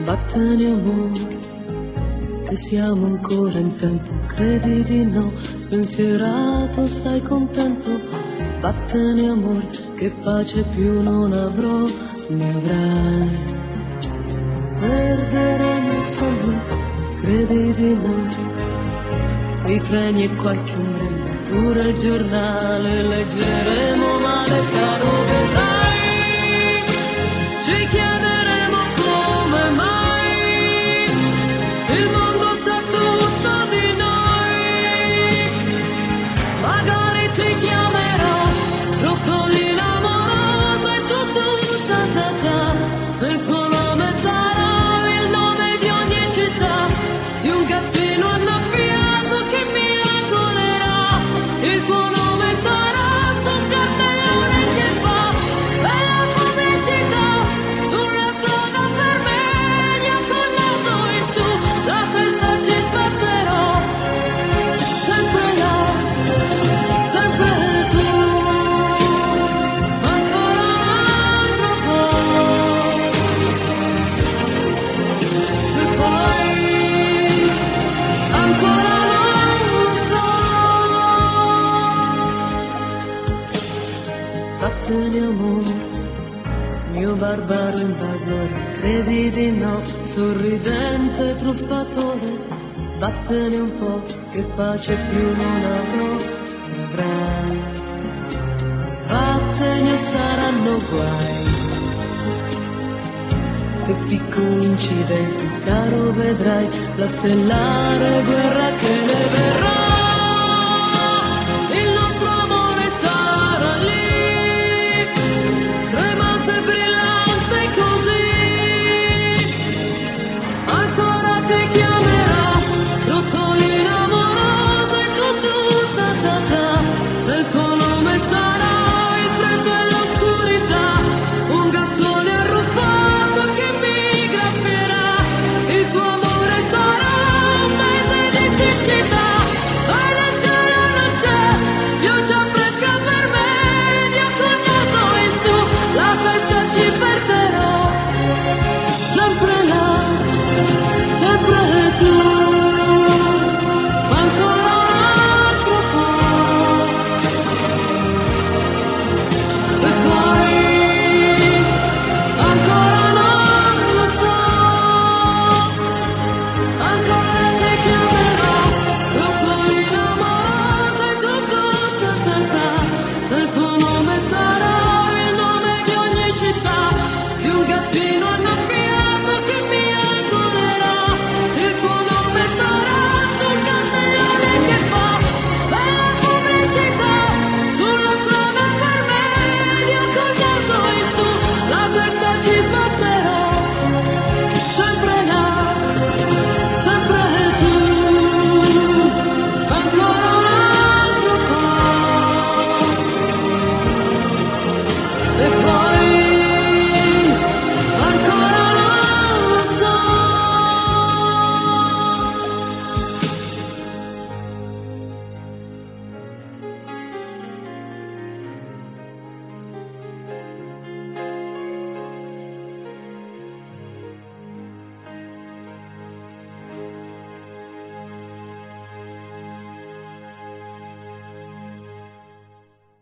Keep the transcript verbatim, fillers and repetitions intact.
Vattene amore, che siamo ancora in tempo, credi di no, spensierato sei contento. Vattene amore, che pace più non avrò, ne avrai. Perderemo il sonno, credi di no, i treni e qualche ombrello, pure il giornale leggeremo male, caro vedrai. Ci chiederemo come mai il mondo sa tutto di noi. Magari ti chiamerò Rotolina amorosa e tu tutta ta ta. Il tuo nome sarà il nome di ogni città, di un gattino annaffiato che mi accolerà. Il tuo nome sarà su un cartellone che fa bella pubblicità. Sulla strada per me gli accollato in su, la testa ci aspetterò. Sempre là, sempre tu. Ancora un altro po'. E poi ancora non so. Vattene amore, mio barbaro invasore, credi di no, sorridente truffatore. Vattene un po', che pace più non avrò, ne avrai. Vattene, saranno guai e piccoli incidenti, caro vedrai la stellare guerra che ne verrà.